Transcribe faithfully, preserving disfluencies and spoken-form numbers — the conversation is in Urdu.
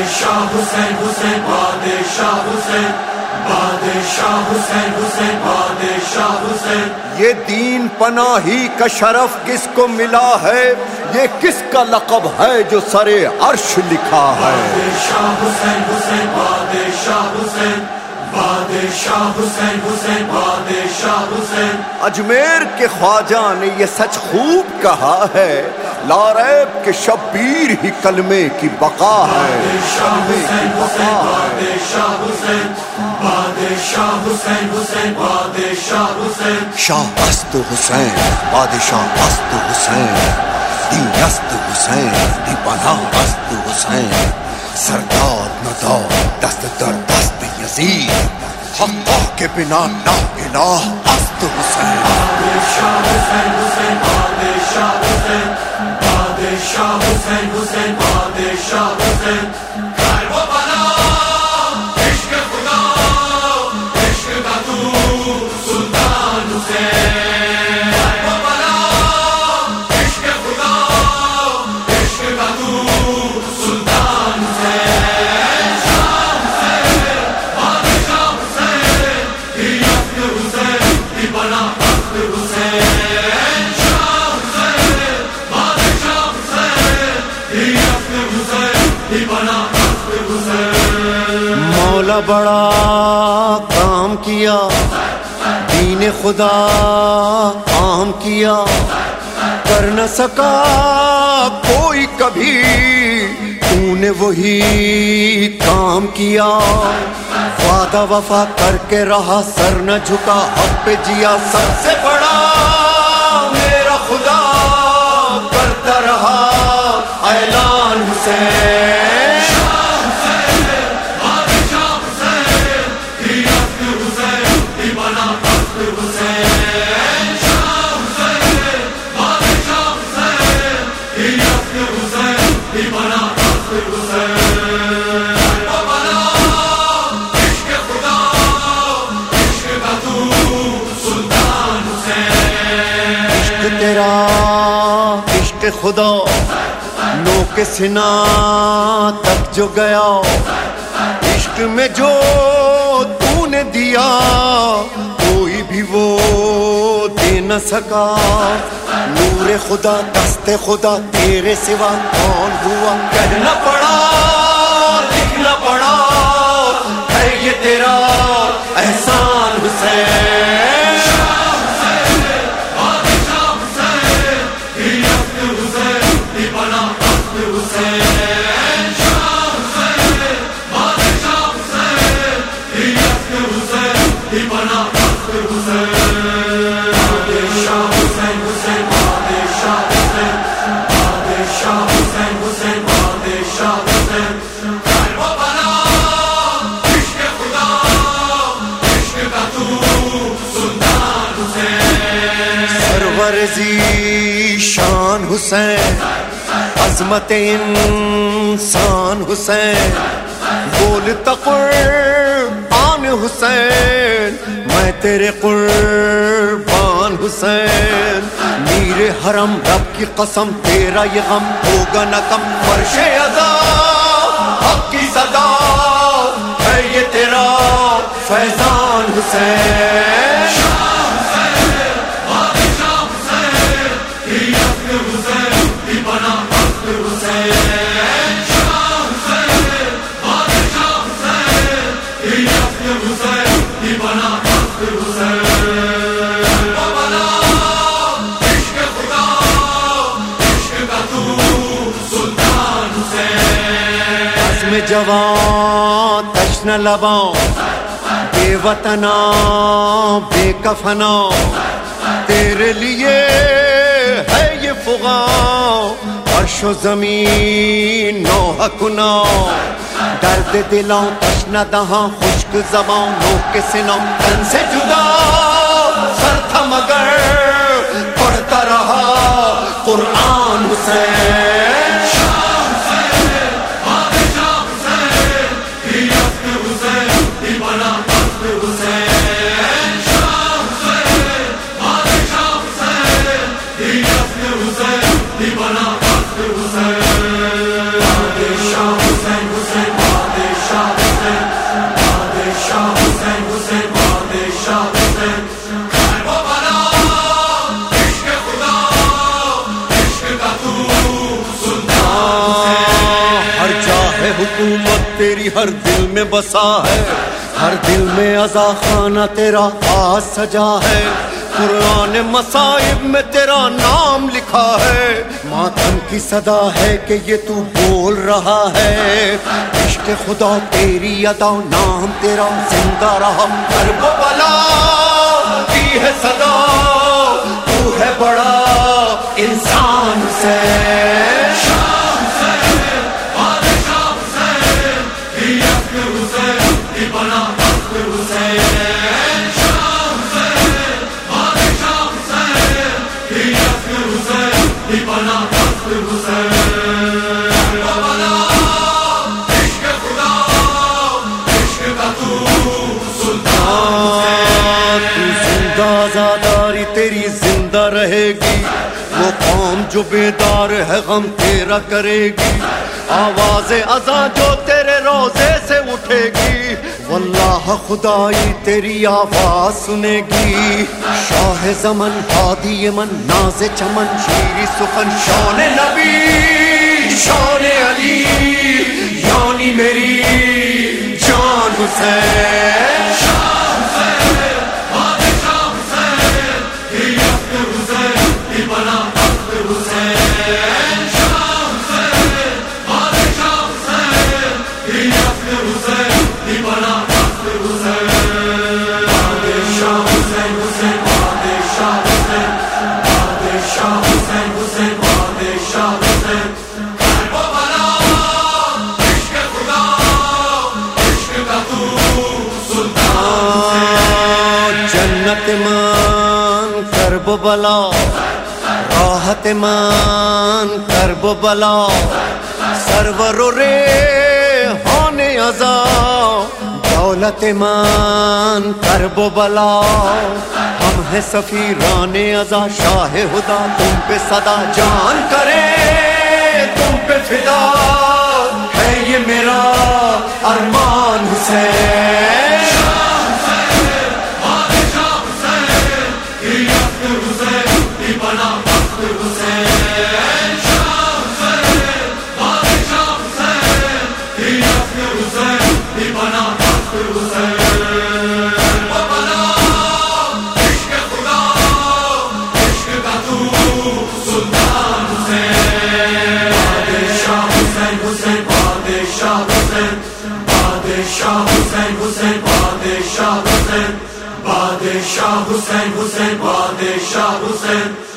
بادشاہ حسین حسین بادشاہ حسین بادشاہ حسین حسین بادشاہ حسین. یہ دین پناہی کا شرف کس کو ملا ہے؟ یہ کس کا لقب ہے جو سر عرش لکھا ہے؟ بادشاہ حسین حسین بادشاہ حسین بادشاہ حسین حسین بادشاہ حسین. اجمیر کے خواجہ نے یہ سچ خوب کہا ہے، لا ریب کے شبیر ہی کلمے کی بقا ہے. بادشاہ حسین حسین بادشاہ حسین بادشاہ حسین حسین بادشاہ حسین. شاہ است حسین بادشاہ است حسین، دین است حسین دی پناہ است حسین. سردار ندا دست در دست یزید، حق کے بنا لا الہ است حسین. بادشاہ حسین حسین بادشاہ حسین بادشاہ حسین حسین بادشاہ حسین. خیر و بلا عشق خدا عشق کا تو سلطان حسین. خیر و بلا عشق خدا عشق کا تو سلطان حسین. شاہ حسین بادشاہ حسین دی یفت حسین دی بنا تخت حسین. شاہ حسین بادشاہ حسین دی یفت حسین دی بنا تخت حسین. مولا بڑا کام کیا، دین خدا عام کیا، کر نہ سکا کوئی کبھی، تو نے وہی کام کیا. وعدہ وفا کر کے رہا، سر نہ جھکا، حق پہ جیا. سب سے بڑا میرا خدا کرتا رہا اعلان حسین. تیرا عشق خدا نو کے سنا تک جو گیا، عشق میں جو تو نے دیا کوئی بھی وہ دے نہ سکا. نور خدا دست خدا تیرے سوا کون ہوا، کہنا پڑا لکھنا پڑا ہے یہ تیرا احسان حسین. سرورزی شان حسین، عظمت انسان حسین، بولتا قربان حسین، میں تیرے قربان حسین. میر حرم رب کی قسم تیرا یہ غم ہوگا نہ کم. فرش ادا حق کی صدا ہے یہ تیرا فیضان حسین. میں جوان تشن لباں بے وطنا بے کفنا، تیرے لیے ہے یہ فغاں عرش و زمین نوحہ کنا. درد دلاں تشن دہاں خشک زباں نو کے سناں، تن سے جدا سر تھا مگر پڑھتا رہا قرآن حسین. بادشاہ حسین حسین ہر دل میں بسا ہے، ہر دل میں عزا خانہ تیرا آج سجا ہے، قرآن مصائب میں تیرا نام لکھا ہے، ماتم کی صدا ہے کہ یہ تو بول رہا ہے، عشق خدا تیری ادا نام تیرا زندہ رہا، کربلا کی ہے صدا تو ہے بڑا انسان سے، آزاداری تیری زندہ رہے گی، وہ قوم جو بیدار ہے غم تیرا کرے گی، آواز اذاں جو تیرے روزے سے اٹھے گی، واللہ خدائی تیری آواز سنے گی، شاہ زمن ہادی من ناز چمن شیری سخن شان نبی شان علی یعنی میری جان حسین، جنت مان کرب بلا راحت مان کرب بلا، سرور و ریحان عزا دولت مان کرب بلا، ہم ہیں سفیران عزا شاہ خدا تم پہ صدا جان کرے تم پہ فدا ہے یہ میرا ارمان حسین، بادشاہ حسین حسین بادشاہ حسین بادشاہ حسین حسین بادشاہ حسین